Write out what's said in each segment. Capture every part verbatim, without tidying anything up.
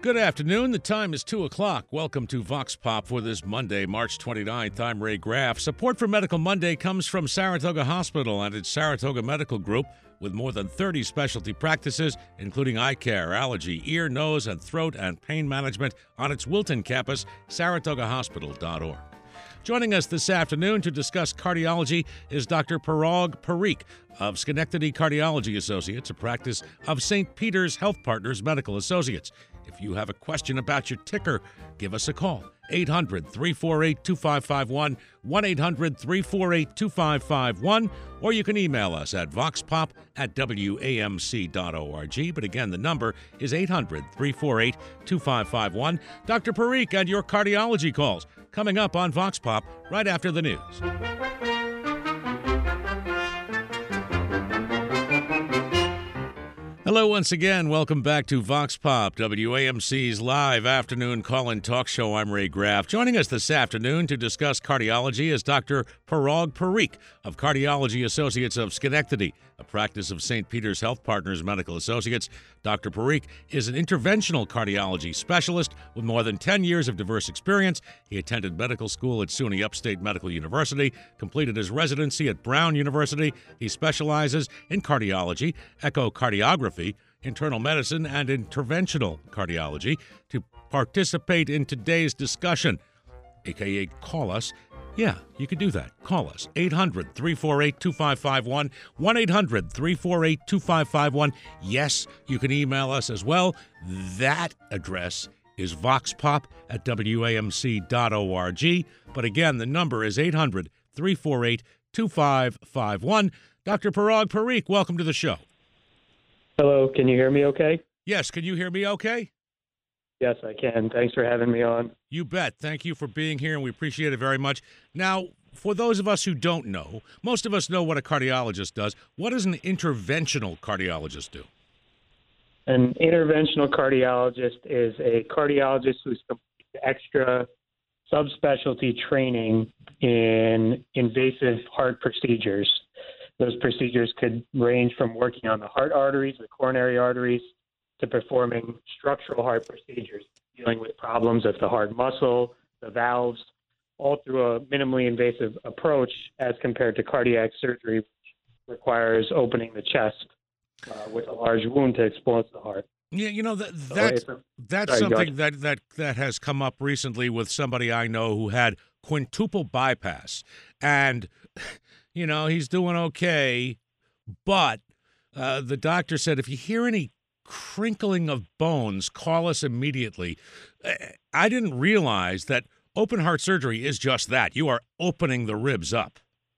Good afternoon. The time is two o'clock. Welcome to Vox Pop for this Monday, March twenty-ninth. I'm Ray Graff. Support for Medical Monday comes from Saratoga Hospital and its Saratoga Medical Group, with more than thirty specialty practices, including eye care, allergy, ear, nose, and throat, and pain management on its Wilton campus, saratoga hospital dot org. Joining us this afternoon to discuss cardiology is Doctor Parag Parikh of Schenectady Cardiology Associates, a practice of Saint Peter's Health Partners Medical Associates. If you have a question about your ticker, give us a call. eight hundred, three four eight, two five five one, one eight hundred, three four eight, two five five one, or you can email us at voxpop at w a m c dot org. But again, the number is eight hundred, three four eight, two five five one. Doctor Parikh and your cardiology calls coming up on Vox Pop right after the news. Hello once again. Welcome back to Vox Pop, W A M C's live afternoon call-in talk show. I'm Ray Graff. Joining us this afternoon to discuss cardiology is Doctor Parag Parikh of Cardiology Associates of Schenectady, a practice of Saint Peter's Health Partners Medical Associates. Doctor Parikh is an interventional cardiology specialist with more than ten years of diverse experience. He attended medical school at SUNY Upstate Medical University, completed his residency at Brown University. He specializes in cardiology, echocardiography, internal medicine, and interventional cardiology. To participate in today's discussion, aka call us, yeah, you can do that. Call us, eight hundred, three four eight, two five five one, one eight hundred, three four eight, two five five one. Yes, you can email us as well. That address is voxpop at w a m c dot org. But again, the number is eight hundred, three four eight, two five five one. Doctor Parag Parikh, welcome to the show. Hello, can you hear me okay? Yes, can you hear me okay? Yes, I can. Thanks for having me on. You bet. Thank you for being here, and we appreciate it very much. Now, for those of us who don't know, most of us know what a cardiologist does. What does an interventional cardiologist do? An interventional cardiologist is a cardiologist who's completed extra subspecialty training in invasive heart procedures. Those procedures could range from working on the heart arteries, the coronary arteries, to performing structural heart procedures, dealing with problems of the heart muscle, the valves, all through a minimally invasive approach as compared to cardiac surgery, which requires opening the chest uh, with a large wound to expose the heart. Yeah, you know, that, that's, so that's sorry, something that, that, that has come up recently with somebody I know who had quintuple bypass. And, you know, he's doing okay, but uh, the doctor said, if you hear any crinkling of bones, call us immediately. I didn't realize that open heart surgery is just that. You are opening the ribs up.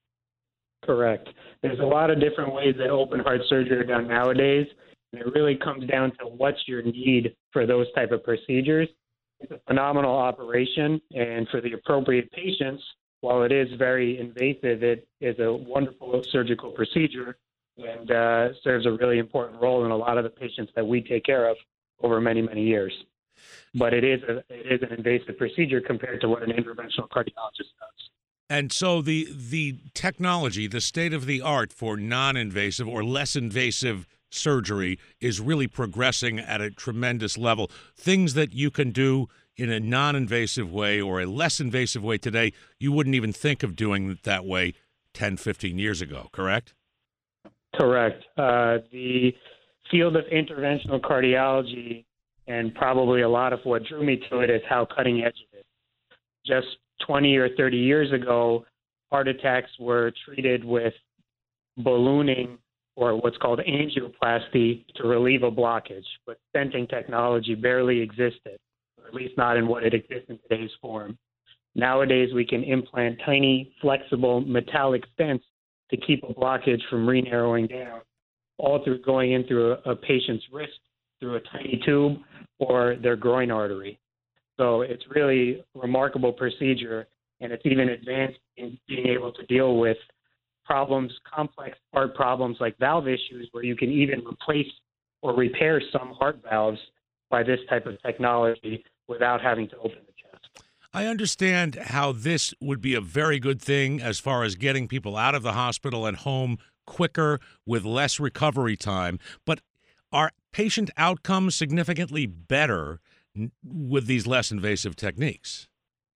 Correct. There's a lot of different ways that open heart surgery are done nowadays, and it really comes down to what's your need for those type of procedures. It's a phenomenal operation, and for the appropriate patients, while it is very invasive, it is a wonderful surgical procedure and uh, serves a really important role in a lot of the patients that we take care of over many, many years. But it is a, it is an invasive procedure compared to what an interventional cardiologist does. And so the the technology, the state of the art for non-invasive or less invasive surgery is really progressing at a tremendous level. Things that you can do in a non-invasive way or a less invasive way today, you wouldn't even think of doing it that way ten, fifteen years ago, correct? Correct. Uh, the field of interventional cardiology, and probably a lot of what drew me to it, is how cutting edge it is. Just twenty or thirty years ago, heart attacks were treated with ballooning, or what's called angioplasty, to relieve a blockage. But stenting technology barely existed, or at least not in what it exists in today's form. Nowadays, we can implant tiny, flexible, metallic stents to keep a blockage from re-narrowing down, all through going in through a, a patient's wrist, through a tiny tube, or their groin artery. So it's really a remarkable procedure, and it's even advanced in being able to deal with problems, complex heart problems like valve issues, where you can even replace or repair some heart valves by this type of technology without having to open the chest. I understand how this would be a very good thing as far as getting people out of the hospital and home quicker with less recovery time, but are patient outcomes significantly better n- with these less invasive techniques?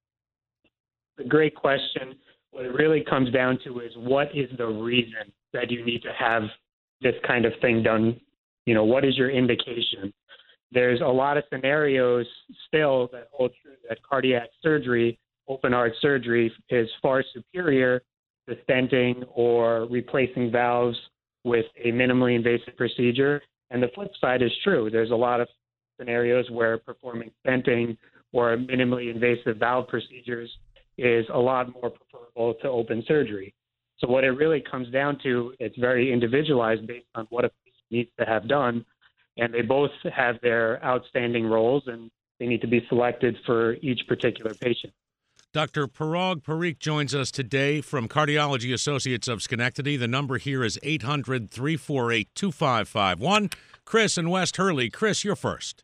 A great question. What it really comes down to is what is the reason that you need to have this kind of thing done? You know, what is your indication? There's a lot of scenarios still that hold true that cardiac surgery, open heart surgery, is far superior to stenting or replacing valves with a minimally invasive procedure. And the flip side is true. There's a lot of scenarios where performing stenting or minimally invasive valve procedures is a lot more preferable to open surgery. So what it really comes down to, it's very individualized based on what a patient needs to have done. And they both have their outstanding roles, and they need to be selected for each particular patient. Doctor Parag Parikh joins us today from Cardiology Associates of Schenectady. The number here is eight hundred, three four eight, two five five one. Chris in West Hurley. Chris, you're first.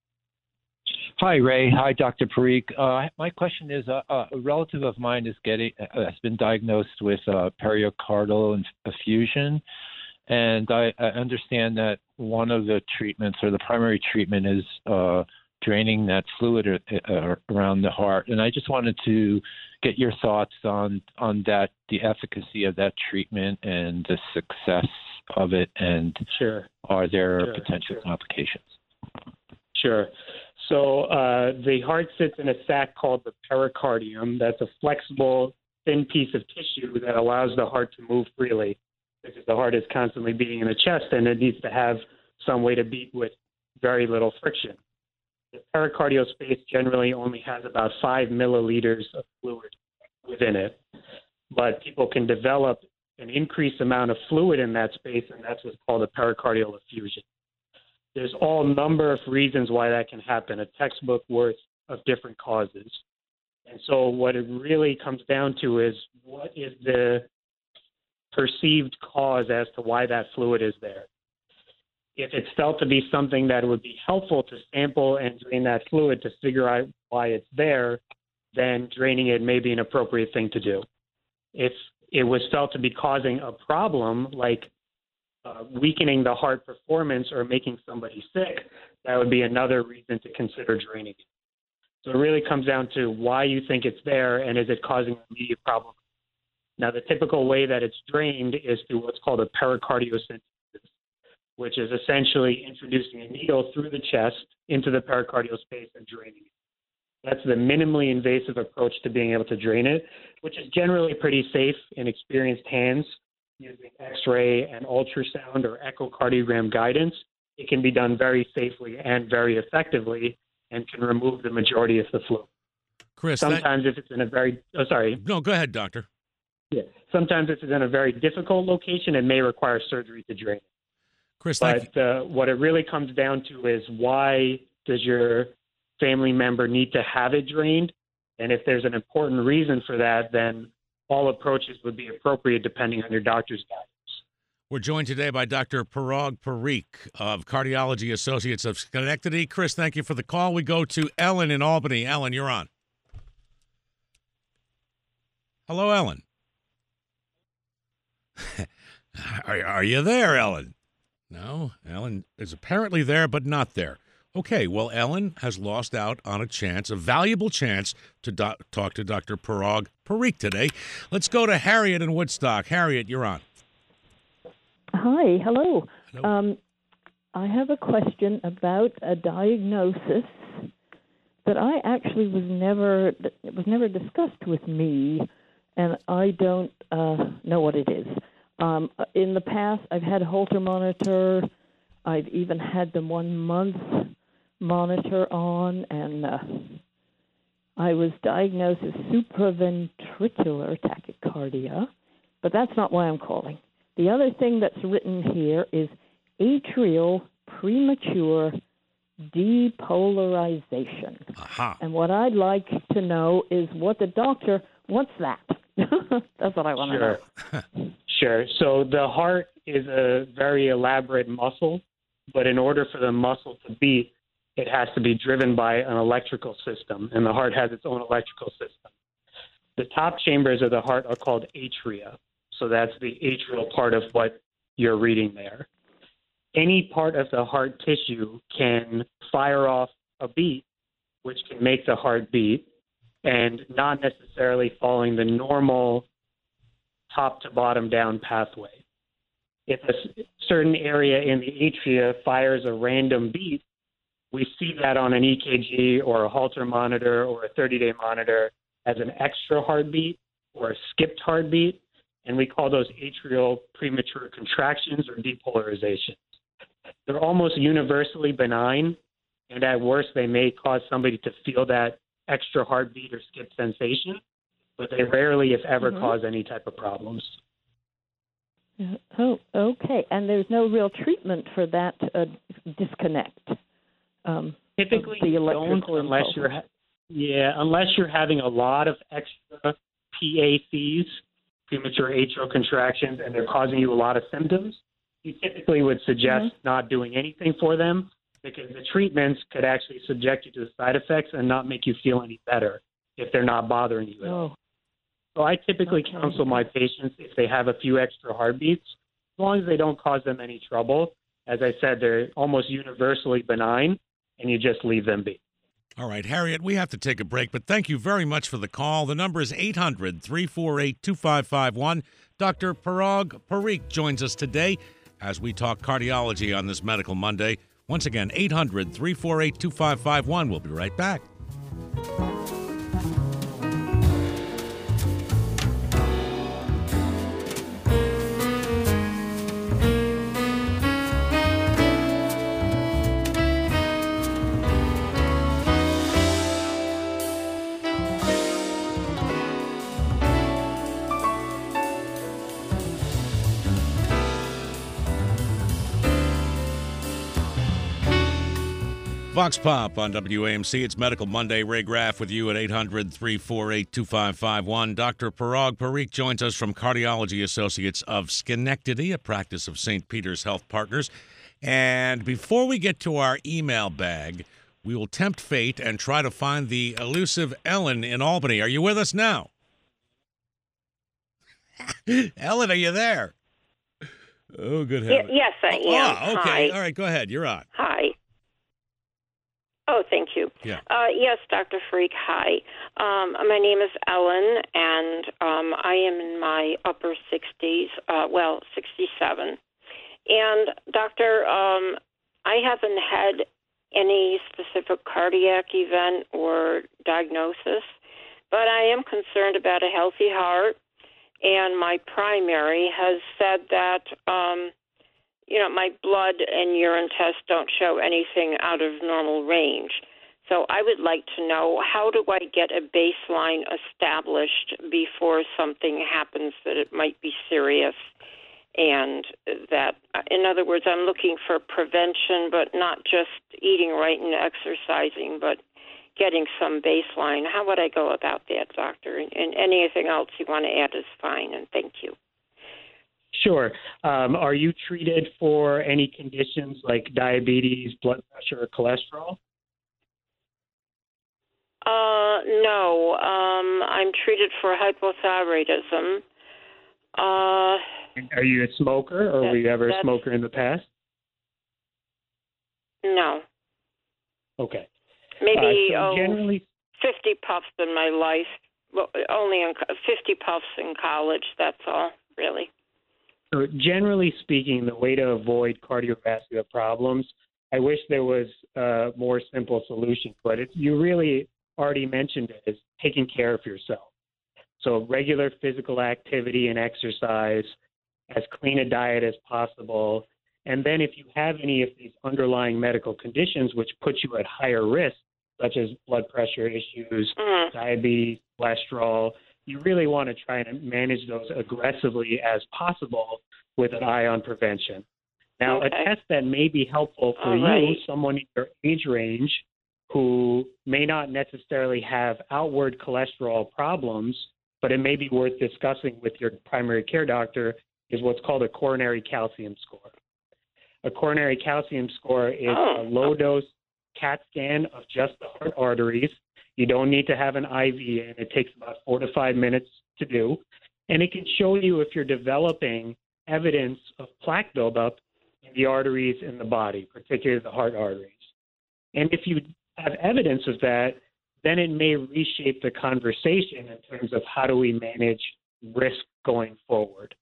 Hi, Ray. Hi, Doctor Parikh. Uh, my question is, uh, uh, a relative of mine is getting uh, has been diagnosed with uh, pericardial inf- effusion, and I, I understand that one of the treatments or the primary treatment is uh, draining that fluid or, uh, around the heart. And I just wanted to get your thoughts on on that, the efficacy of that treatment and the success of it, and Sure. are there Sure, potential sure. complications? Sure. So uh, the heart sits in a sac called the pericardium. That's a flexible, thin piece of tissue that allows the heart to move freely, because the heart is constantly beating in the chest, and it needs to have some way to beat with very little friction. The pericardial space generally only has about five milliliters of fluid within it, but people can develop an increased amount of fluid in that space, and that's what's called a pericardial effusion. There's all number of reasons why that can happen, a textbook worth of different causes. And so what it really comes down to is what is the perceived cause as to why that fluid is there. If it's felt to be something that would be helpful to sample and drain that fluid to figure out why it's there, then draining it may be an appropriate thing to do. If it was felt to be causing a problem, like uh, weakening the heart performance or making somebody sick, that would be another reason to consider draining it. So it really comes down to why you think it's there and is it causing an immediate problem. Now, the typical way that it's drained is through what's called a pericardiocentesis, which is essentially introducing a needle through the chest into the pericardial space and draining it. That's the minimally invasive approach to being able to drain it, which is generally pretty safe in experienced hands using X-ray and ultrasound or echocardiogram guidance. It can be done very safely and very effectively and can remove the majority of the fluid. Chris, Sometimes that... if it's in a very, oh, sorry. No, go ahead, doctor. Yeah. Sometimes if it's in a very difficult location, it may require surgery to drain it. Chris, thank But uh, what it really comes down to is why does your family member need to have it drained? And if there's an important reason for that, then all approaches would be appropriate depending on your doctor's guidance. We're joined today by Doctor Parag Parikh of Cardiology Associates of Schenectady. Chris, thank you for the call. We go to Ellen in Albany. Ellen, you're on. Hello, Ellen. are, are you there, Ellen? No, Ellen is apparently there, but not there. Okay, well, Ellen has lost out on a chance, a valuable chance, to do- talk to Doctor Parag Parikh today. Let's go to Harriet in Woodstock. Harriet, you're on. Hi, hello. Hello. Um, I have a question about a diagnosis that I actually was never it was never discussed with me, and I don't uh, know what it is. Um, in the past, I've had a Holter monitor. I've even had the one-month monitor on, and uh, I was diagnosed with supraventricular tachycardia, but that's not why I'm calling. The other thing that's written here is atrial premature depolarization. Aha. And what I'd like to know is what the doctor, what's that? That's what I want Sure. to know. Sure. So the heart is a very elaborate muscle, but in order for the muscle to beat, it has to be driven by an electrical system, and the heart has its own electrical system. The top chambers of the heart are called atria. So that's the atrial part of what you're reading there. Any part of the heart tissue can fire off a beat which can make the heart beat, and not necessarily following the normal top to bottom down pathway. If a certain area in the atria fires a random beat, we see that on an E K G or a Holter monitor or a thirty-day monitor as an extra heartbeat or a skipped heartbeat, and we call those atrial premature contractions or depolarizations. They're almost universally benign, and at worst, they may cause somebody to feel that extra heartbeat or skip sensation, but they rarely, if ever, mm-hmm. cause any type of problems. Oh, okay. And there's no real treatment for that uh, disconnect. Um, Typically, the don't unless you're ha- yeah, unless you're having a lot of extra P A Cs, premature atrial contractions, and they're causing you a lot of symptoms. You typically would suggest mm-hmm. not doing anything for them, because the treatments could actually subject you to the side effects and not make you feel any better if they're not bothering you at oh. all. So I typically okay. counsel my patients if they have a few extra heartbeats, as long as they don't cause them any trouble. As I said, they're almost universally benign, and you just leave them be. All right, Harriet, we have to take a break, but thank you very much for the call. The number is eight hundred, three four eight, two five five one. Doctor Parag Parikh joins us today as we talk cardiology on this Medical Monday. Once again, eight hundred, three four eight, two five five one. We'll be right back. Vox Pop on W A M C. It's Medical Monday. Ray Graff with you at eight hundred, three four eight, two five five one. Doctor Parag Parikh joins us from Cardiology Associates of Schenectady, a practice of Saint Peter's Health Partners. And before we get to our email bag, we will tempt fate and try to find the elusive Ellen in Albany. Are you with us now? Ellen, are you there? Oh, good heavens. Y- yes, I am. Oh, okay. Hi. All right, go ahead. You're on. Hi. Oh, thank you. Yeah. Uh, yes, Doctor Parikh, hi. Um, my name is Ellen, and um, I am in my upper sixties, uh, well, sixty-seven. And, Doctor, um, I haven't had any specific cardiac event or diagnosis, but I am concerned about a healthy heart, and my primary has said that um, you know, my blood and urine tests don't show anything out of normal range. So I would like to know, how do I get a baseline established before something happens that it might be serious? And that, in other words, I'm looking for prevention, but not just eating right and exercising, but getting some baseline. How would I go about that, doctor? And, and anything else you want to add is fine, and thank you. Sure. Um, are you treated for any conditions like diabetes, blood pressure, or cholesterol? Uh, no. Um, I'm treated for hypothyroidism. Uh, are you a smoker, or that, were you ever a smoker in the past? No. Okay. Maybe uh, so oh, generally, fifty puffs in my life. Well, only in, fifty puffs in college. That's all, really. So generally speaking, the way to avoid cardiovascular problems, I wish there was a more simple solution, but it, you really already mentioned it, is taking care of yourself. So regular physical activity and exercise, as clean a diet as possible, and then if you have any of these underlying medical conditions which put you at higher risk, such as blood pressure issues, mm. diabetes, cholesterol, you really want to try and manage those aggressively as possible with an eye on prevention. Now, okay. a test that may be helpful for All right. you, someone in your age range who may not necessarily have outward cholesterol problems, but it may be worth discussing with your primary care doctor, is what's called a coronary calcium score. A coronary calcium score is oh. a low-dose CAT scan of just the heart arteries. You don't need to have an I V in. It takes about four to five minutes to do. And it can show you if you're developing evidence of plaque buildup in the arteries in the body, particularly the heart arteries. And if you have evidence of that, then it may reshape the conversation in terms of how do we manage risk going forward.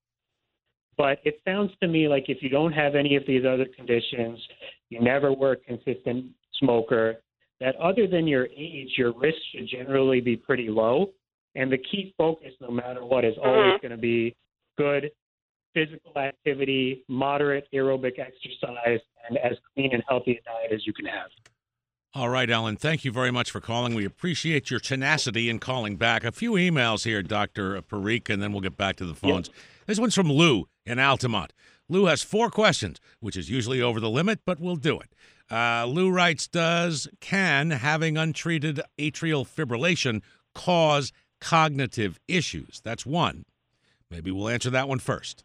But it sounds to me like if you don't have any of these other conditions, you never were a consistent smoker, that other than your age, your risk should generally be pretty low. And the key focus, no matter what, is always Mhm. going to be good physical activity, moderate aerobic exercise, and as clean and healthy a diet as you can have. All right, Ellen, thank you very much for calling. We appreciate your tenacity in calling back. A few emails here, Doctor Parikh, and then we'll get back to the phones. Yep. This one's from Lou in Altamont. Lou has four questions, which is usually over the limit, but we'll do it. Uh, Lou writes, does, can having untreated atrial fibrillation cause cognitive issues? That's one. Maybe we'll answer that one first.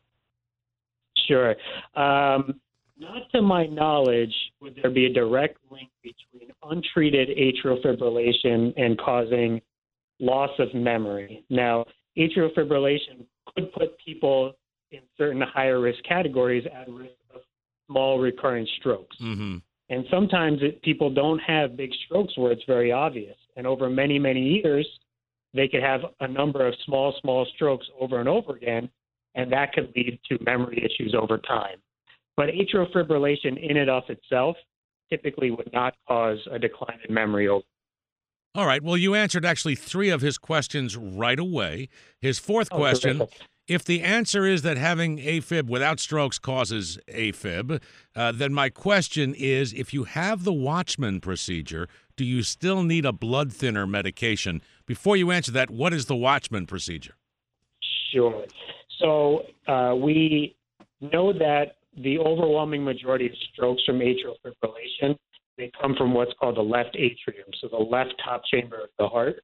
Sure. Um, not to my knowledge would there be a direct link between untreated atrial fibrillation and causing loss of memory. Now, atrial fibrillation could put people in certain higher risk categories at risk of small recurrent strokes. Mm-hmm. And sometimes it, people don't have big strokes where it's very obvious. And over many, many years, they could have a number of small, small strokes over and over again, and that could lead to memory issues over time. But atrial fibrillation in and of itself typically would not cause a decline in memory over. All right. Well, you answered actually three of his questions right away. His fourth Oh, question, terrific. if the answer is that having AFib without strokes causes AFib, uh, then my question is, if you have the Watchman procedure, do you still need a blood thinner medication? Before you answer that, what is the Watchman procedure? Sure. So uh, we know that the overwhelming majority of strokes from atrial fibrillation, they come from what's called the left atrium, so the left top chamber of the heart.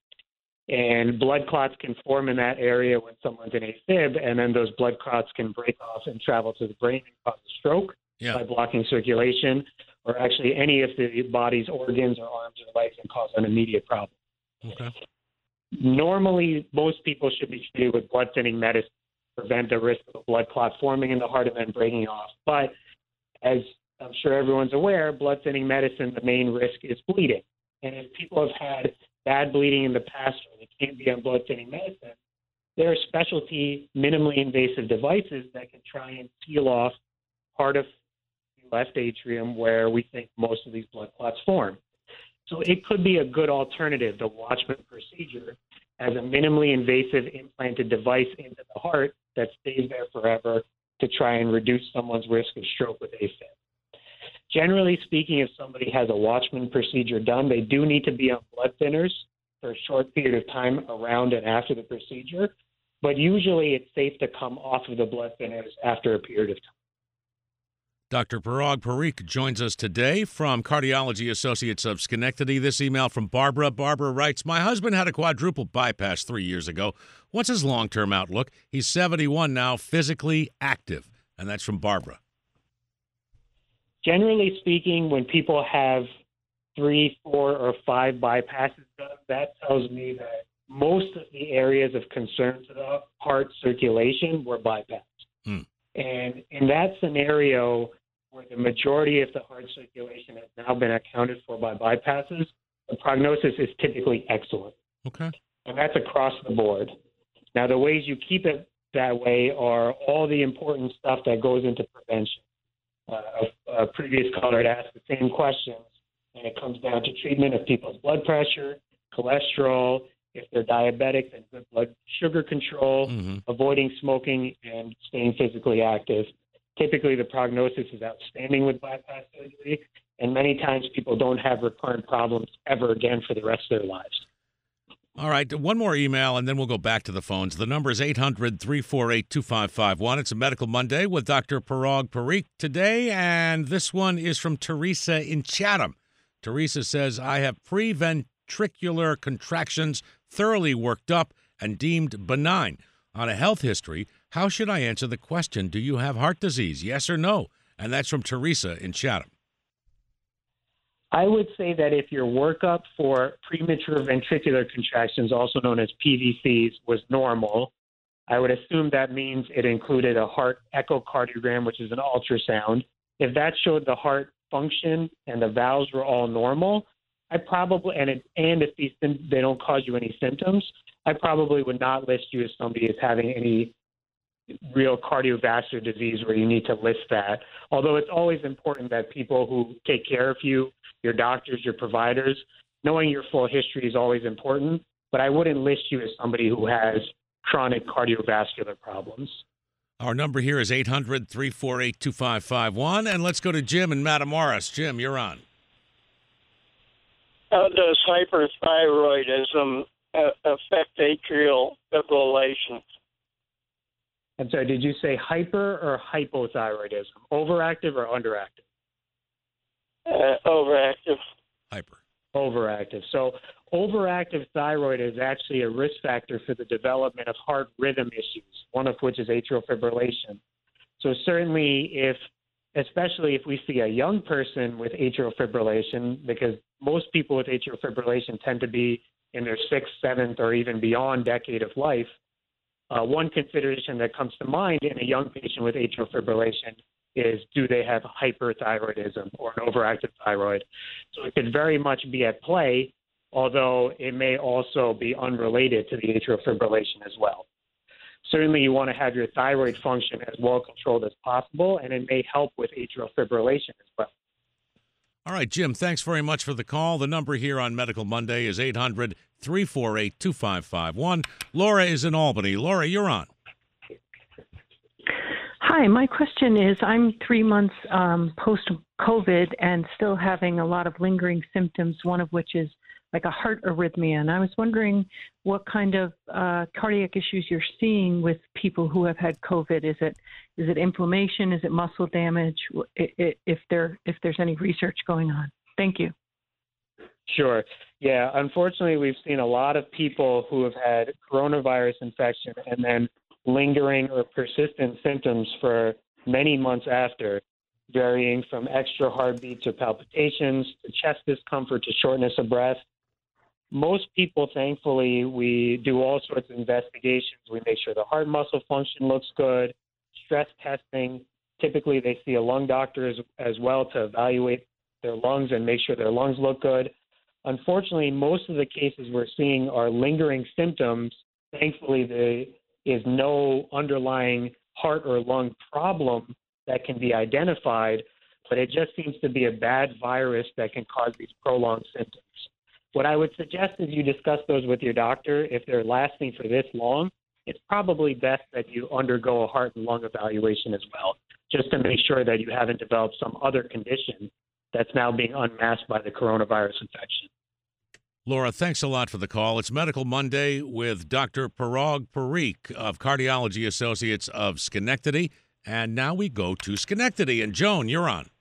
And blood clots can form in that area when someone's in AFib, and then those blood clots can break off and travel to the brain and cause a stroke Yeah. by blocking circulation, or actually any of the body's organs or arms or legs and cause an immediate problem. Okay. Normally, most people should be treated with blood thinning medicine to prevent the risk of a blood clot forming in the heart and then breaking off. But as I'm sure everyone's aware, blood thinning medicine, the main risk is bleeding. And if people have had bad bleeding in the past or they can't be on blood thinning medicine, there are specialty minimally invasive devices that can try and seal off part of the left atrium where we think most of these blood clots form. So it could be a good alternative, the Watchman procedure, as a minimally invasive implanted device into the heart that stays there forever to try and reduce someone's risk of stroke with AFib. Generally speaking, if somebody has a Watchman procedure done, they do need to be on blood thinners for a short period of time around and after the procedure, but usually it's safe to come off of the blood thinners after a period of time. Doctor Parag Parikh joins us today from Cardiology Associates of Schenectady. This email from Barbara. Barbara writes, my husband had a quadruple bypass three years ago. What's his long-term outlook? He's seventy-one now, physically active. And that's from Barbara. Generally speaking, when people have three, four, or five bypasses done, that tells me that most of the areas of concern to the heart circulation were bypassed. Hmm. And in that scenario, where the majority of the heart circulation has now been accounted for by bypasses, the prognosis is typically excellent. Okay. And that's across the board. Now, the ways you keep it that way are all the important stuff that goes into prevention. Uh, a, a previous caller had asked the same questions, and it comes down to treatment of people's blood pressure, cholesterol. If they're diabetic, then good blood sugar control, Mm-hmm. avoiding smoking, and staying physically active. Typically, the prognosis is outstanding with bypass surgery, and many times people don't have recurrent problems ever again for the rest of their lives. All right, one more email, and then we'll go back to the phones. The number is eight hundred, three four eight, two five five one. It's a Medical Monday with Doctor Parag Parikh today, and this one is from Teresa in Chatham. Teresa says, I have preventricular contractions thoroughly worked up and deemed benign. On a health history, how should I answer the question, do you have heart disease, yes or no? And that's from Teresa in Chatham. I would say that if your workup for premature ventricular contractions, also known as P V Cs, was normal, I would assume that means it included a heart echocardiogram, which is an ultrasound. If that showed the heart function and the valves were all normal, I probably and it, and if these they don't cause you any symptoms, I probably would not list you as somebody as having any real cardiovascular disease where you need to list that. Although it's always important that people who take care of you, your doctors, your providers, knowing your full history is always important. But I wouldn't list you as somebody who has chronic cardiovascular problems. Our number here is eight hundred, three four eight, two five five one. And let's go to Jim in Matamoros. Jim, you're on. How does hyperthyroidism uh, affect atrial fibrillation? I'm sorry, did you say hyper or hypothyroidism? Overactive or underactive? Uh, overactive. Hyper. Overactive. So overactive thyroid is actually a risk factor for the development of heart rhythm issues, one of which is atrial fibrillation. So certainly if, especially if we see a young person with atrial fibrillation, because most people with atrial fibrillation tend to be in their sixth, seventh, or even beyond decade of life, uh, one consideration that comes to mind in a young patient with atrial fibrillation is, do they have hyperthyroidism or an overactive thyroid? So it could very much be at play, although it may also be unrelated to the atrial fibrillation as well. Certainly you want to have your thyroid function as well controlled as possible, and it may help with atrial fibrillation as well. All right, Jim, thanks very much for the call. The number here on Medical Monday is eight hundred, three four eight, two five five one. Laura is in Albany. Laura, you're on. Hi, my question is, I'm three months um, post-COVID and still having a lot of lingering symptoms, one of which is like a heart arrhythmia. And I was wondering what kind of uh, cardiac issues you're seeing with people who have had COVID. Is it is it inflammation? Is it muscle damage? If there if there's any research going on. Thank you. Sure. Yeah, unfortunately, we've seen a lot of people who have had coronavirus infection and then lingering or persistent symptoms for many months after, varying from extra heartbeats or palpitations to chest discomfort to shortness of breath. Most people, thankfully, we do all sorts of investigations. We make sure the heart muscle function looks good, stress testing. Typically, they see a lung doctor as, as well to evaluate their lungs and make sure their lungs look good. Unfortunately, most of the cases we're seeing are lingering symptoms. Thankfully, there is no underlying heart or lung problem that can be identified, but it just seems to be a bad virus that can cause these prolonged symptoms. What I would suggest is you discuss those with your doctor. If they're lasting for this long, it's probably best that you undergo a heart and lung evaluation as well, just to make sure that you haven't developed some other condition that's now being unmasked by the coronavirus infection. Laura, thanks a lot for the call. It's Medical Monday with Doctor Parag Parikh of Cardiology Associates of Schenectady. And now we go to Schenectady. And Joan, you're on.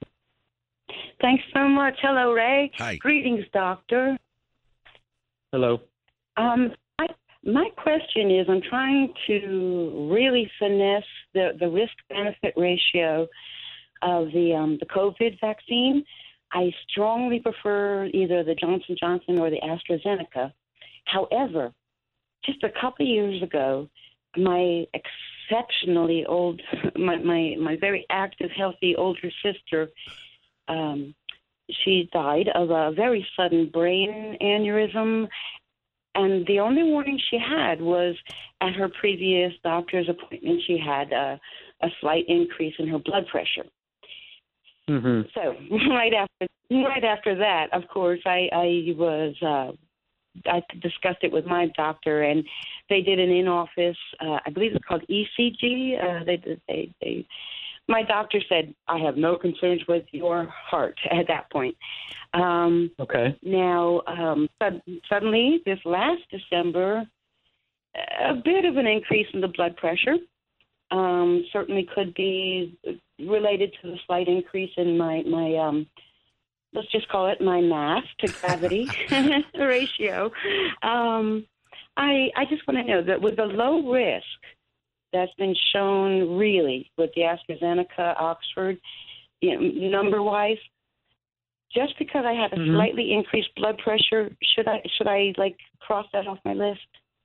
Thanks so much. Hello, Ray. Hi. Greetings, doctor. Hello. Um, I, my question is, I'm trying to really finesse the, the risk-benefit ratio of the um, the COVID vaccine. I strongly prefer either the Johnson and Johnson or the AstraZeneca. However, just a couple of years ago, my exceptionally old, my, my, my very active, healthy older sister, um, she died of a very sudden brain aneurysm. And the only warning she had was at her previous doctor's appointment, she had a, a slight increase in her blood pressure. Mm-hmm. So right after right after that, of course, I, I was uh, I discussed it with my doctor, and they did an in-office. Uh, I believe it's called E C G. Uh, they, they they my doctor said I have no concerns with your heart at that point. Um, okay. Now um, suddenly, this last December, a bit of an increase in the blood pressure. Um, certainly could be related to the slight increase in my, my um, let's just call it my mass to gravity ratio. Um, I, I just want to know that with the low risk that's been shown really with the AstraZeneca, Oxford, you know, number-wise, just because I have a mm-hmm. slightly increased blood pressure, should I, should I like cross that off my list?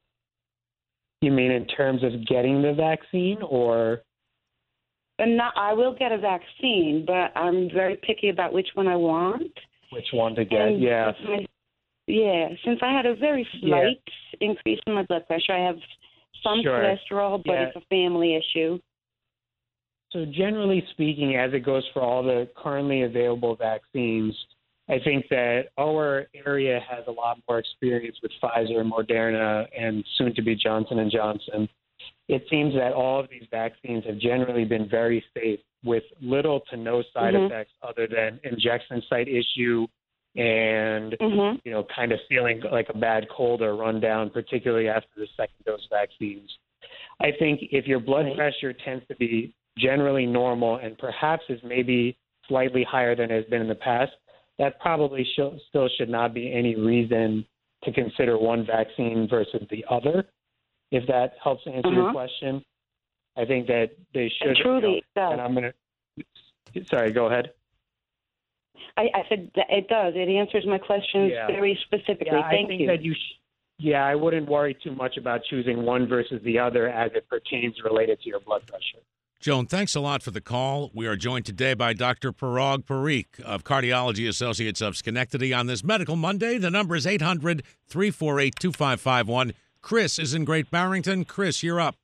You mean in terms of getting the vaccine, or? And not, I will get a vaccine, but I'm very picky about which one I want. which one to get. And Yeah. since my- yeah, since I had a very slight increase in my blood pressure, I have some Sure. cholesterol, but Yeah. it's a family issue. So generally speaking, as it goes for all the currently available vaccines, I think that our area has a lot more experience with Pfizer, Moderna, and soon to be Johnson and Johnson. It seems that all of these vaccines have generally been very safe with little to no side Mhm. effects other than injection site issue and, Mhm. you know, kind of feeling like a bad cold or rundown, particularly after the second dose vaccines. I think if your blood Right. pressure tends to be generally normal and perhaps is maybe slightly higher than it has been in the past, that probably sh- still should not be any reason to consider one vaccine versus the other, if that helps answer your Uh-huh. question. I think that they should. Truly you know, does. and I'm going to. Sorry, go ahead. I, I said that it does. It answers my questions Yeah. very specifically. Yeah, I Thank think you. that you. Sh- yeah, I wouldn't worry too much about choosing one versus the other as it pertains related to your blood pressure. Joan, thanks a lot for the call. We are joined today by Doctor Parag Parikh of Cardiology Associates of Schenectady on this Medical Monday. The number is eight hundred, three four eight, two five five one. Chris is in Great Barrington. Chris, you're up.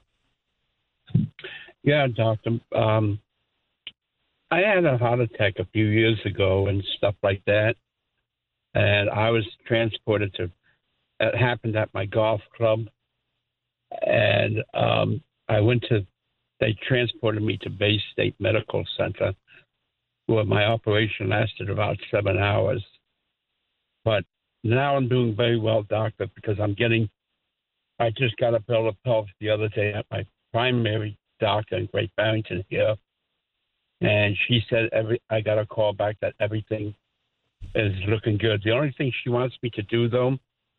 Yeah, doctor. Um, I had a heart attack a few years ago and stuff like that. And I was transported to, it happened at my golf club. And um, I went to, they transported me to Bay State Medical Center, where my operation lasted about seven hours. But now I'm doing very well, doctor, because I'm getting, I just got a bill of health the other day at my primary doctor in Great Barrington here, and she said every I got a call back that everything is looking good. The only thing she wants me to do, though,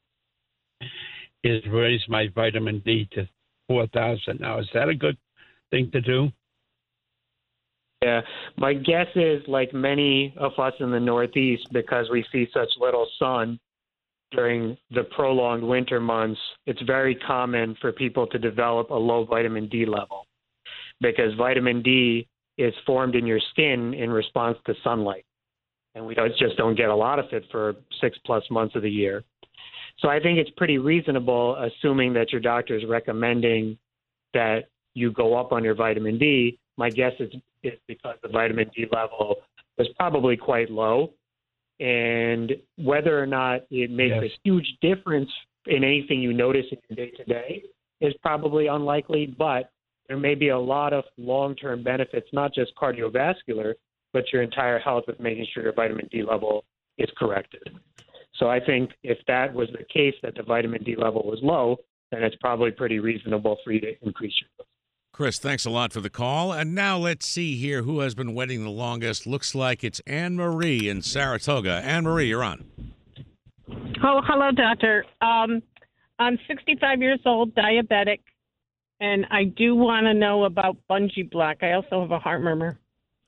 is raise my vitamin D to four thousand. Now, is that a good thing to do? Yeah, my guess is like many of us in the Northeast, because we see such little sun during the prolonged winter months, it's very common for people to develop a low vitamin D level, because vitamin D is formed in your skin in response to sunlight. And we don't, just don't get a lot of it for six plus months of the year. So I think it's pretty reasonable, assuming that your doctor is recommending that you go up on your vitamin D. My guess is, is because the vitamin D level was probably quite low. And whether or not it makes Yes. a huge difference in anything you notice in your day-to-day is probably unlikely, but there may be a lot of long-term benefits, not just cardiovascular, but your entire health with making sure your vitamin D level is corrected. So I think if that was the case, that the vitamin D level was low, then it's probably pretty reasonable for you to increase your dose. Chris, thanks a lot for the call. And now let's see here who has been waiting the longest. Looks like it's Anne Marie in Saratoga. Anne Marie, you're on. Oh, hello, doctor. Um, I'm sixty-five years old, diabetic, and I do want to know about Bungee Block. I also have a heart murmur.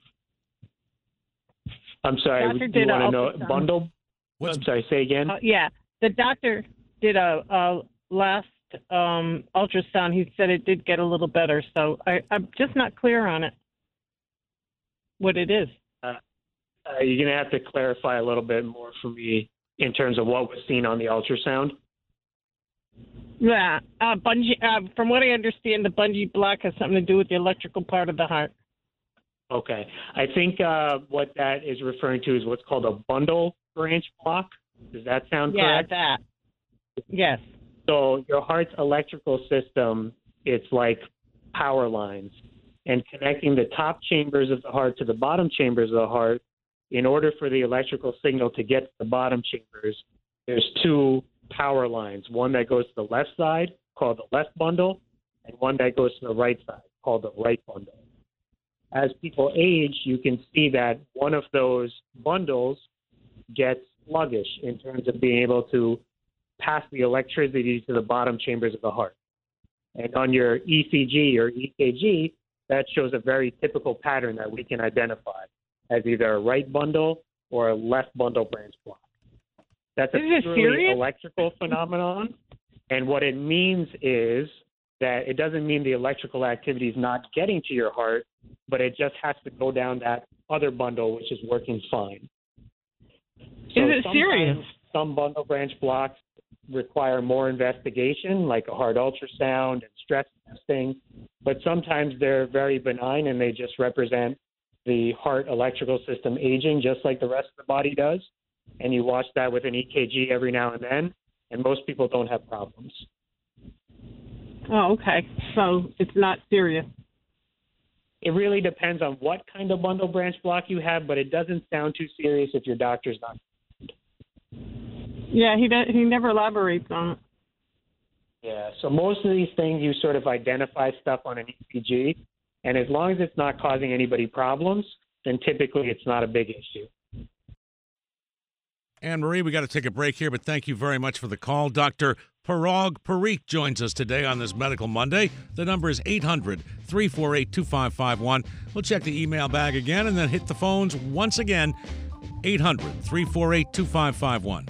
I'm sorry, Doctor do you did a want to know ultrasound. bundle? What's I'm sorry, say again. Uh, yeah, the doctor did a, a last um, ultrasound. He said it did get a little better, so I, I'm just not clear on it, what it is. Uh, uh, you're going to have to clarify a little bit more for me in terms of what was seen on the ultrasound. Yeah, uh, bungee. Uh, from what I understand, the Bungee Block has something to do with the electrical part of the heart. Okay. I think uh, what that is referring to is what's called a bundle branch block. Does that sound Yeah, correct? that. Yes. So your heart's electrical system, it's like power lines. And connecting the top chambers of the heart to the bottom chambers of the heart, in order for the electrical signal to get to the bottom chambers, there's two power lines, one that goes to the left side, called the left bundle, and one that goes to the right side, called the right bundle. As people age, you can see that one of those bundles gets sluggish in terms of being able to pass the electricity to the bottom chambers of the heart. And on your E C G or E K G, that shows a very typical pattern that we can identify as either a right bundle or a left bundle branch block. That's a Is it purely serious? electrical phenomenon. And what it means is that it doesn't mean the electrical activity is not getting to your heart, but it just has to go down that other bundle, which is working fine. So Is it sometimes serious? some bundle branch blocks require more investigation, like a heart ultrasound and stress testing, but sometimes they're very benign and they just represent the heart electrical system aging just like the rest of the body does. And you watch that with an E K G every now and then, and most people don't have problems. Oh, okay. So it's not serious. It really depends on what kind of bundle branch block you have, but it doesn't sound too serious if your doctor's not. Yeah, he does, he never elaborates on it. Yeah, so most of these things you sort of identify stuff on an E C G, and as long as it's not causing anybody problems, then typically it's not a big issue. Anne Marie, we got to take a break here, but thank you very much for the call. Doctor Parag Parikh joins us today on this Medical Monday. The number is eight hundred, three four eight, two five five one. We'll check the email bag again and then hit the phones once again. eight hundred, three four eight, two five five one.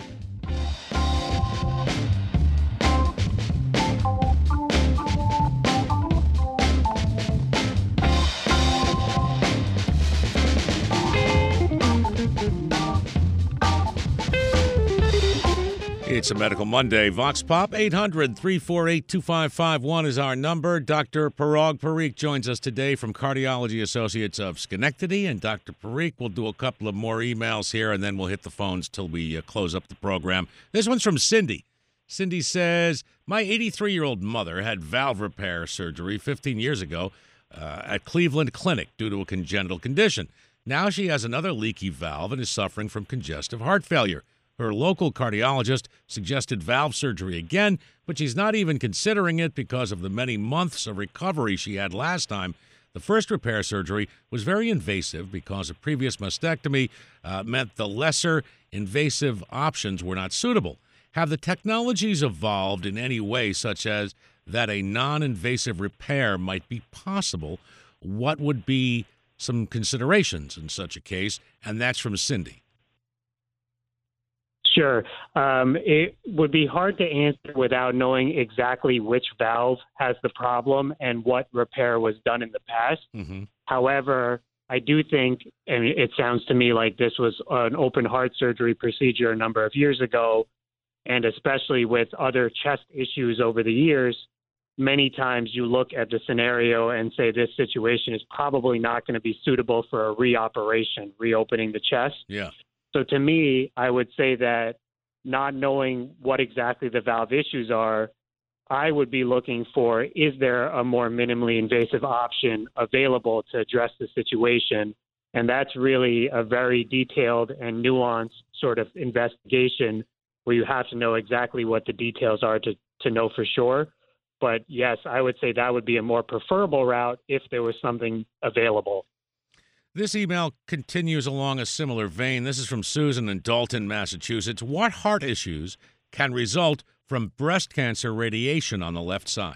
It's a Medical Monday. Vox Pop, eight hundred, three four eight, two five five one is our number. Doctor Parag Parikh joins us today from Cardiology Associates of Schenectady. And Doctor Parikh will do a couple of more emails here, and then we'll hit the phones till we uh, close up the program. This one's from Cindy. Cindy says, my eighty-three-year-old mother had valve repair surgery fifteen years ago uh, at Cleveland Clinic due to a congenital condition. Now she has another leaky valve and is suffering from congestive heart failure. Her local cardiologist suggested valve surgery again, but she's not even considering it because of the many months of recovery she had last time. The first repair surgery was very invasive because a previous mastectomy uh, meant the lesser invasive options were not suitable. Have the technologies evolved in any way such as that a non-invasive repair might be possible? What would be some considerations in such a case? And that's from Cindy. Sure. Um, it would be hard to answer without knowing exactly which valve has the problem and what repair was done in the past. Mm-hmm. However, I do think, and it sounds to me like this was an open heart surgery procedure a number of years ago, and especially with other chest issues over the years, many times you look at the scenario and say this situation is probably not going to be suitable for a reoperation, reopening the chest. Yeah. So to me, I would say that not knowing what exactly the valve issues are, I would be looking for, is there a more minimally invasive option available to address the situation? And that's really a very detailed and nuanced sort of investigation where you have to know exactly what the details are to, to know for sure. But yes, I would say that would be a more preferable route if there was something available. This email continues along a similar vein. This is from Susan in Dalton, Massachusetts. What heart issues can result from breast cancer radiation on the left side?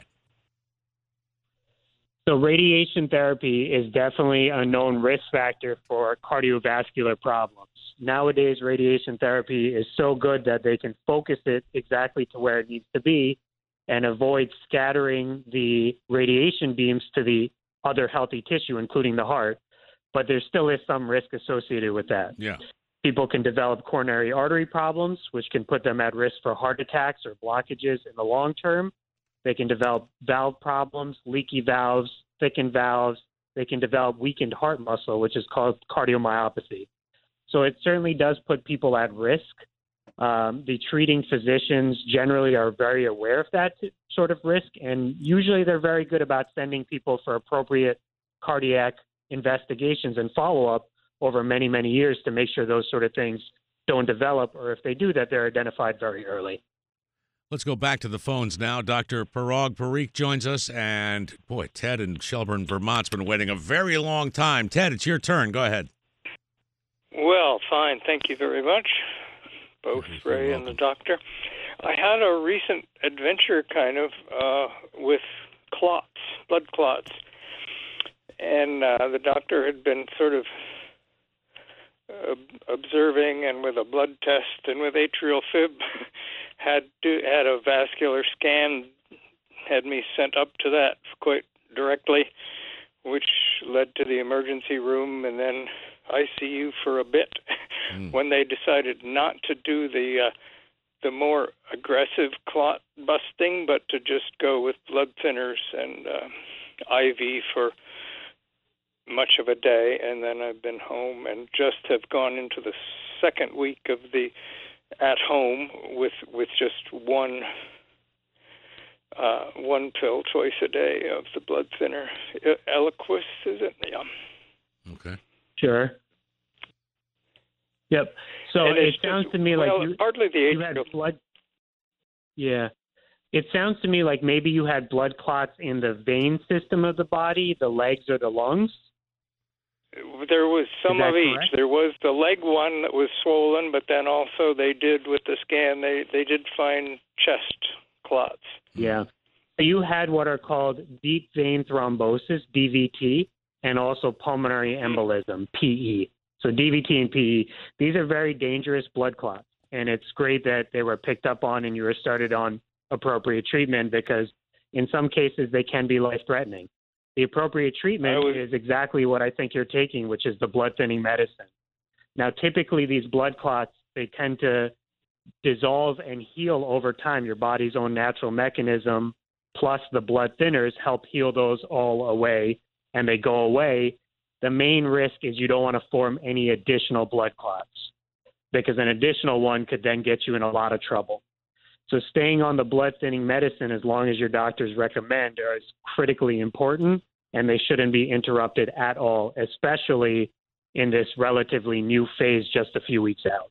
So radiation therapy is definitely a known risk factor for cardiovascular problems. Nowadays, radiation therapy is so good that they can focus it exactly to where it needs to be and avoid scattering the radiation beams to the other healthy tissue, including the heart. But there still is some risk associated with that. Yeah. People can develop coronary artery problems, which can put them at risk for heart attacks or blockages in the long term. They can develop valve problems, leaky valves, thickened valves. They can develop weakened heart muscle, which is called cardiomyopathy. So it certainly does put people at risk. Um, the treating physicians generally are very aware of that t- sort of risk, and usually they're very good about sending people for appropriate cardiac investigations and follow-up over many, many years to make sure those sort of things don't develop, or if they do, that they're identified very early. Let's go back to the phones now. Doctor Parag Parikh joins us, and boy, Ted in Shelburne, Vermont's been waiting a very long time. Ted, it's your turn. Go ahead. Well, fine. Thank you very much, both Ray and the doctor. I had a recent adventure kind of uh, with clots, blood clots. And uh, the doctor had been sort of uh, observing, and with a blood test and with atrial fib, had do, had a vascular scan, had me sent up to that quite directly, which led to the emergency room and then I C U for a bit. mm. when they decided not to do the uh, the more aggressive clot busting, but to just go with blood thinners and uh, I V for much of a day, and then I've been home and just have gone into the second week of the at home with with just one uh, one pill twice a day of the blood thinner. Eliquis, is it? Yeah. Okay. Sure. Yep. So And it it's sounds just- to me like well, you, hardly the age you had of blood. Yeah. It sounds to me like maybe you had blood clots in the vein system of the body, the legs or the lungs. There was some Is that of each. correct? There was the leg one that was swollen, but then also they did with the scan, they, they did find chest clots. Yeah. So you had what are called deep vein thrombosis, D V T, and also pulmonary embolism, P E. So D V T and P E, these are very dangerous blood clots. And it's great that they were picked up on and you were started on appropriate treatment, because in some cases they can be life-threatening. The appropriate treatment was, is exactly what I think you're taking, which is the blood-thinning medicine. Now, typically these blood clots, they tend to dissolve and heal over time. Your body's own natural mechanism plus the blood thinners help heal those all away, and they go away. The main risk is you don't want to form any additional blood clots, because an additional one could then get you in a lot of trouble. So staying on the blood-thinning medicine as long as your doctors recommend is critically important, and they shouldn't be interrupted at all, especially in this relatively new phase just a few weeks out.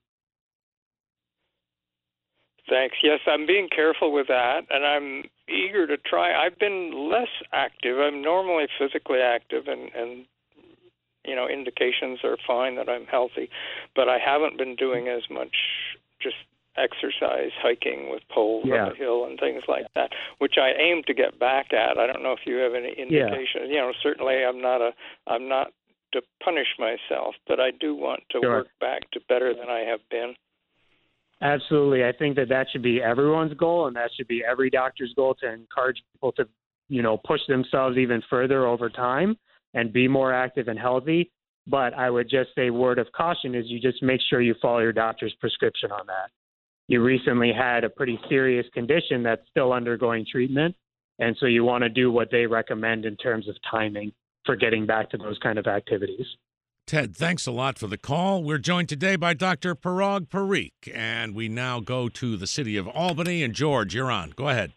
Thanks. Yes, I'm being careful with that, and I'm eager to try. I've been less active. I'm normally physically active, and, and you know, indications are fine that I'm healthy, but I haven't been doing as much just exercise, hiking with poles Yeah. up a hill and things like that, which I aim to get back at. I don't know if you have any indication. Yeah. You know, certainly I'm not a, I'm not to punish myself, but I do want to Sure. work back to better than I have been. Absolutely. I think that that should be everyone's goal, and that should be every doctor's goal, to encourage people to, you know, push themselves even further over time and be more active and healthy. But I would just say, word of caution is you just make sure you follow your doctor's prescription on that. You recently had a pretty serious condition that's still undergoing treatment, and so you want to do what they recommend in terms of timing for getting back to those kind of activities. Ted, thanks a lot for the call. We're joined today by Doctor Parag Parikh, and we now go to the city of Albany. And George, you're on. Go ahead.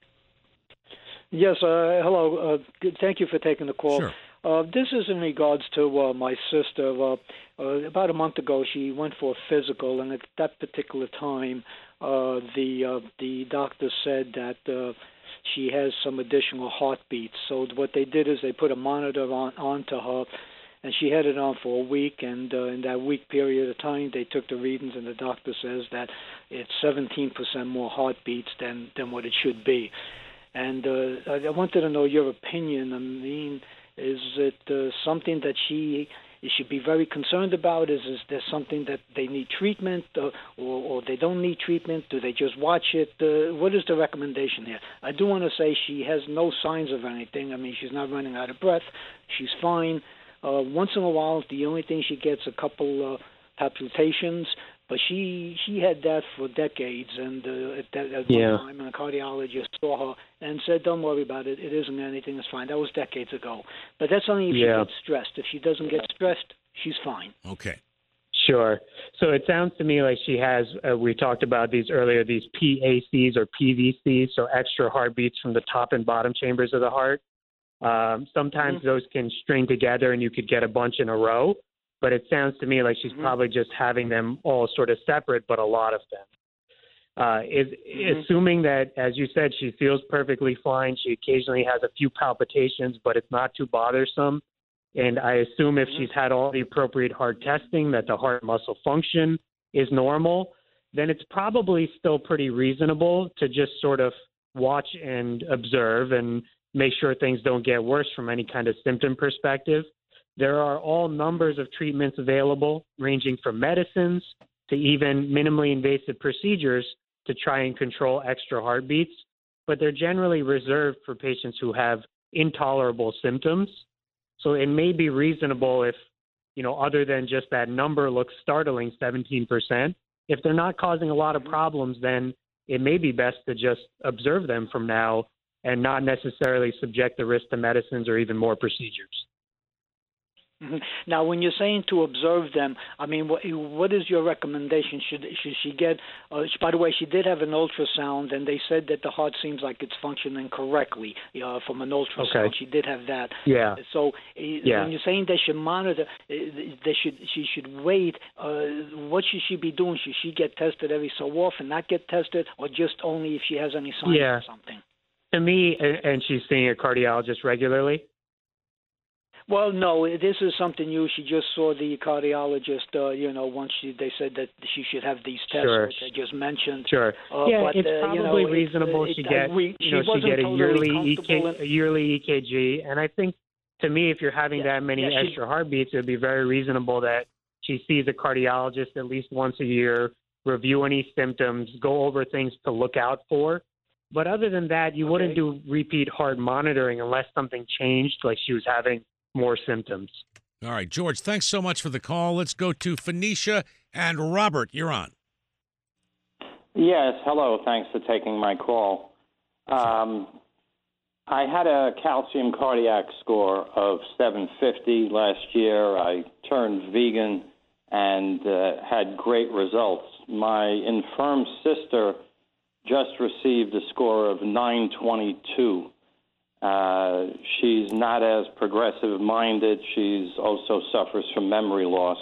Yes, uh, hello. Uh, good- thank you for taking the call. Sure. Uh, this is in regards to uh, my sister. Uh, uh, about a month ago, she went for a physical, and at that particular time, uh, the uh, the doctor said that uh, she has some additional heartbeats. So what they did is they put a monitor on onto her, and she had it on for a week. And uh, in that week period of time, they took the readings, and the doctor says that it's seventeen percent more heartbeats than than what it should be. And uh, I wanted to know your opinion. I mean, is it uh, something that she should be very concerned about? Is, is there something that they need treatment, uh, or, or they don't need treatment? Do they just watch it? Uh, what is the recommendation here? I do want to say she has no signs of anything. I mean, she's not running out of breath. She's fine. Uh, once in a while, the only thing she gets a couple uh, palpitations, but she she had that for decades, and uh, at, that, at Yeah. one time, and a cardiologist saw her and said, "Don't worry about it. It isn't anything. It's fine." That was decades ago. But that's only if Yeah. she gets stressed. If she doesn't get stressed, she's fine. Okay. Sure. So it sounds to me like she has, uh, we talked about these earlier, these P A Cs or P V Cs, so extra heartbeats from the top and bottom chambers of the heart. Um, sometimes Mhm. those can string together and you could get a bunch in a row, but it sounds to me like she's Mhm. probably just having them all sort of separate, but a lot of them. Uh, is Mhm. assuming that, as you said, she feels perfectly fine. She occasionally has a few palpitations, but it's not too bothersome. And I assume if Mhm. she's had all the appropriate heart testing, that the heart muscle function is normal, then it's probably still pretty reasonable to just sort of watch and observe and make sure things don't get worse from any kind of symptom perspective. There are all numbers of treatments available, ranging from medicines to even minimally invasive procedures to try and control extra heartbeats, but they're generally reserved for patients who have intolerable symptoms. So it may be reasonable if you know, other than just that number looks startling, seventeen percent, if they're not causing a lot of problems, then it may be best to just observe them from now and not necessarily subject the risk to medicines or even more procedures. Mm-hmm. Now, when you're saying to observe them, I mean, what, what is your recommendation? Should should she get? Uh, she, by the way, she did have an ultrasound, and they said that the heart seems like it's functioning correctly uh, from an ultrasound. Okay. She did have that. Yeah. So, uh, yeah. when you're saying they should monitor, uh, they should she should wait. Uh, what should she be doing? Should she get tested every so often, not get tested, or just only if she has any signs yeah. of something? To me, and, and she's seeing a cardiologist regularly. Well, no, this is something new. She just saw the cardiologist, uh, you know, once she, they said that she should have these tests, sure. which I just mentioned. Sure. Uh, yeah, but, it's uh, probably you know, reasonable it, she it, get, we, you know, she, she get a totally yearly E K, in... a yearly E K G. And I think, to me, if you're having yeah, that many yeah, extra she, heartbeats, it would be very reasonable that she sees a cardiologist at least once a year, review any symptoms, go over things to look out for. But other than that, you okay. wouldn't do repeat heart monitoring unless something changed, like she was having more symptoms. All right, George, thanks so much for the call. Let's go to Phoenicia and Robert. You're on. Yes, hello. Thanks for taking my call. Um, I had a calcium cardiac score of seven fifty last year. I turned vegan and uh, had great results. My infirm sister just received a score of nine twenty-two. Uh, she's not as progressive-minded. She's also suffers from memory loss.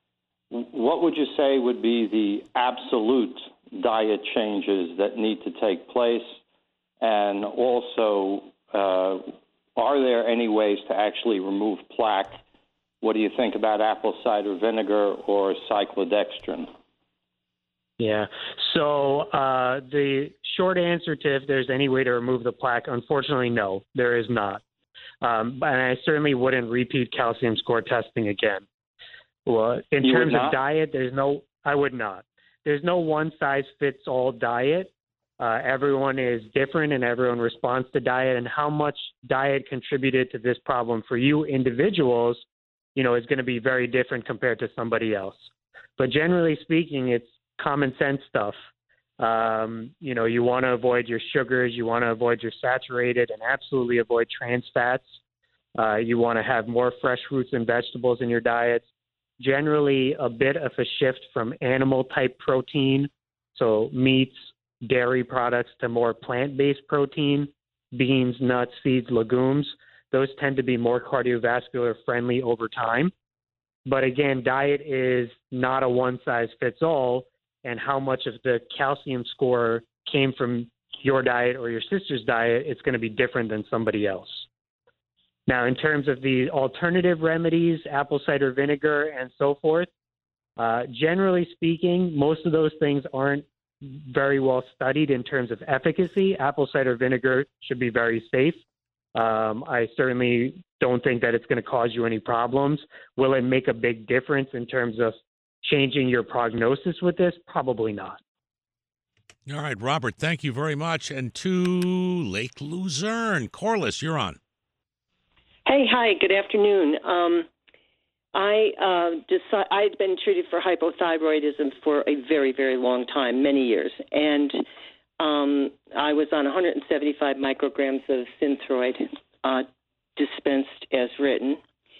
What would you say would be the absolute diet changes that need to take place? And also, uh, are there any ways to actually remove plaque? What do you think about apple cider vinegar or cyclodextrin? Yeah. So uh, the short answer to if there's any way to remove the plaque, unfortunately, no, there is not. Um, and I certainly wouldn't repeat calcium score testing again. Well, in You terms would of not? diet, there's no, I would not. There's no one-size-fits-all diet. Uh, everyone is different and everyone responds to diet, and how much diet contributed to this problem for you individuals, you know, is going to be very different compared to somebody else. But generally speaking, it's common sense stuff. Um, you know, you want to avoid your sugars, you want to avoid your saturated, and absolutely avoid trans fats. Uh, you want to have more fresh fruits and vegetables in your diets. Generally, a bit of a shift from animal-type protein, so meats, dairy products, to more plant-based protein, beans, nuts, seeds, legumes. Those tend to be more cardiovascular friendly over time. But again, diet is not a one-size-fits-all, and how much of the calcium score came from your diet or your sister's diet, it's going to be different than somebody else. Now, in terms of the alternative remedies, apple cider vinegar and so forth, uh, generally speaking, most of those things aren't very well studied in terms of efficacy. Apple cider vinegar should be very safe. Um, I certainly don't think that it's going to cause you any problems. Will it make a big difference in terms of changing your prognosis with this? Probably not. All right, Robert, thank you very much. And to Lake Luzerne, Corliss, you're on. Hey, hi, good afternoon. Um, I uh, decide, I'd been treated for hypothyroidism for a very, very long time, many years. And um, I was on one hundred seventy-five micrograms of Synthroid, uh, dispensed as written.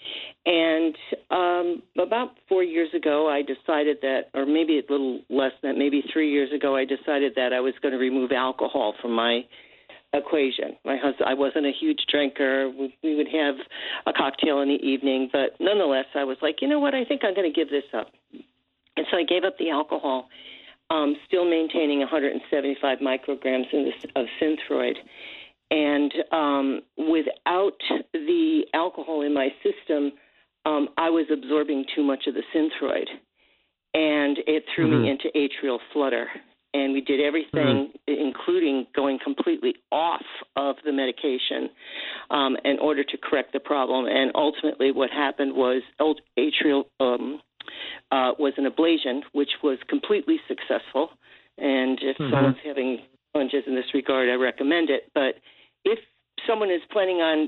And um, about four years ago, I decided that, or maybe a little less than that, maybe three years ago, I decided that I was going to remove alcohol from my equation. My husband, I wasn't a huge drinker. We, we would have a cocktail in the evening, but nonetheless, I was like, you know what? I think I'm going to give this up. And so I gave up the alcohol, um, still maintaining one hundred seventy-five micrograms in this, of Synthroid. And um, without the alcohol in my system, um, I was absorbing too much of the Synthroid, and it threw mm-hmm. me into atrial flutter. And we did everything, mm-hmm. including going completely off of the medication um, in order to correct the problem. And ultimately what happened was atrial um, uh, was an ablation, which was completely successful. And if mm-hmm. someone's having challenges in this regard, I recommend it. But if someone is planning on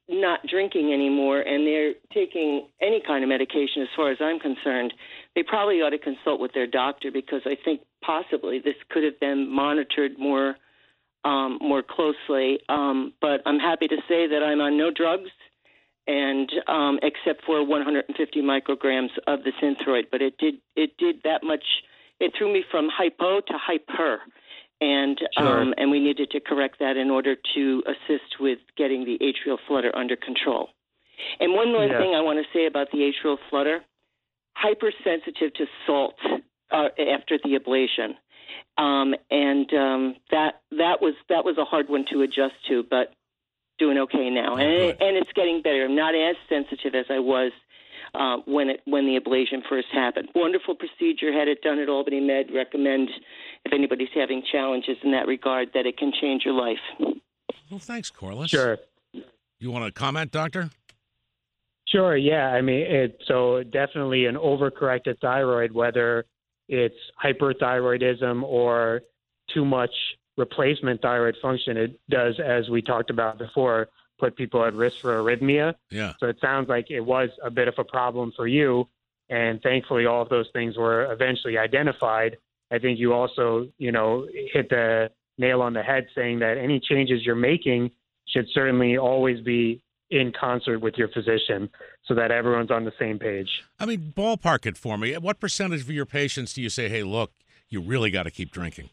not drinking anymore and they're taking any kind of medication, as far as I'm concerned, they probably ought to consult with their doctor, because I think possibly this could have been monitored more um, more closely. Um, but I'm happy to say that I'm on no drugs, and um, except for one hundred fifty micrograms of the Synthroid. But it did it did that much. It threw me from hypo to hyper. And Sure. um, and we needed to correct that in order to assist with getting the atrial flutter under control. And one more Yes. thing I want to say about the atrial flutter: hypersensitive to salt uh, after the ablation, um, and um, that that was that was a hard one to adjust to, but doing okay now, and it, and it's getting better. I'm not as sensitive as I was uh, when it when the ablation first happened. Wonderful procedure. Had it done at Albany Med. Recommend, if anybody's having challenges in that regard, that it can change your life. Well, thanks, Corliss. Sure. You want to comment, Doctor? Sure, yeah. I mean, it, so definitely an overcorrected thyroid, whether it's hyperthyroidism or too much replacement thyroid function, it does, as we talked about before, put people at risk for arrhythmia. Yeah. So it sounds like it was a bit of a problem for you, and thankfully all of those things were eventually identified. I think you also, you know, hit the nail on the head saying that any changes you're making should certainly always be in concert with your physician so that everyone's on the same page. I mean, ballpark it for me. What percentage of your patients do you say, hey, look, you really got to keep drinking?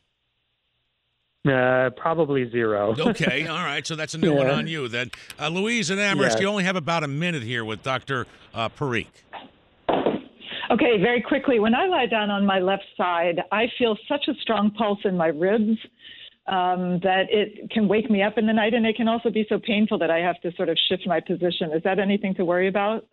Uh, probably zero. Okay, all right. So that's a new Yeah. one on you then. Uh, Louise and Amherst, Yeah. you only have about a minute here with Doctor Uh, Parikh. Okay, very quickly. When I lie down on my left side, I feel such a strong pulse in my ribs um, that it can wake me up in the night, and it can also be so painful that I have to sort of shift my position. Is that anything to worry about?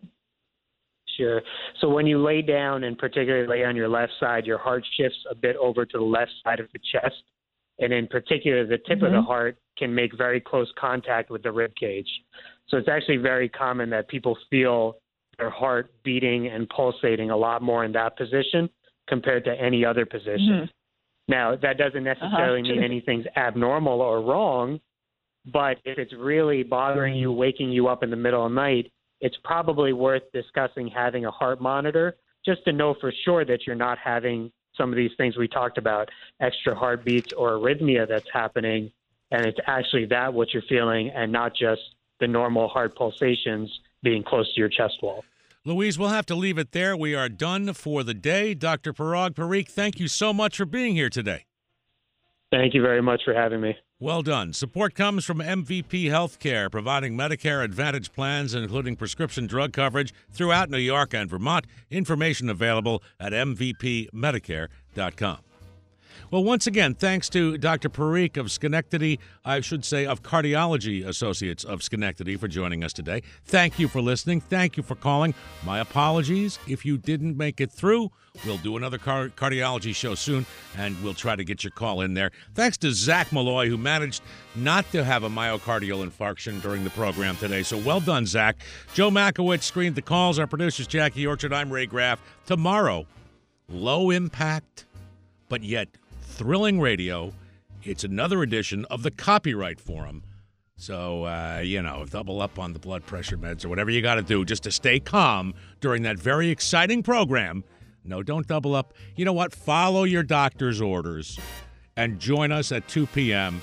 Sure. So when you lay down, and particularly lay on your left side, your heart shifts a bit over to the left side of the chest. And in particular, the tip of the Mhm. heart can make very close contact with the rib cage. So it's actually very common that people feel their heart beating and pulsating a lot more in that position compared to any other position. Mhm. Now, that doesn't necessarily Uh-huh. mean anything's abnormal or wrong, but if it's really bothering you, waking you up in the middle of the night, it's probably worth discussing having a heart monitor just to know for sure that you're not having some of these things we talked about, extra heartbeats or arrhythmia that's happening, and it's actually that what you're feeling and not just the normal heart pulsations being close to your chest wall. Louise, we'll have to leave it there. We are done for the day. Doctor Parag Parikh, thank you so much for being here today. Thank you very much for having me. Well done. Support comes from M V P Healthcare, providing Medicare Advantage plans, including prescription drug coverage throughout New York and Vermont. Information available at m v p medicare dot com. Well, once again, thanks to Doctor Parikh of Schenectady, I should say of Cardiology Associates of Schenectady, for joining us today. Thank you for listening. Thank you for calling. My apologies if you didn't make it through. We'll do another car- cardiology show soon, and we'll try to get your call in there. Thanks to Zach Malloy, who managed not to have a myocardial infarction during the program today. So well done, Zach. Joe Makowitz screened the calls. Our producer's Jackie Orchard. I'm Ray Graff. Tomorrow, low impact, but yet thrilling radio. It's another edition of the Copyright Forum. So, uh, you know, double up on the blood pressure meds or whatever you got to do just to stay calm during that very exciting program. No, don't double up. You know what? Follow your doctor's orders and join us at two p.m.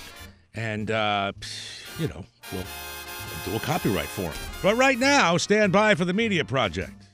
And, uh, you know, we'll, we'll do a copyright forum. But right now, stand by for the Media Project.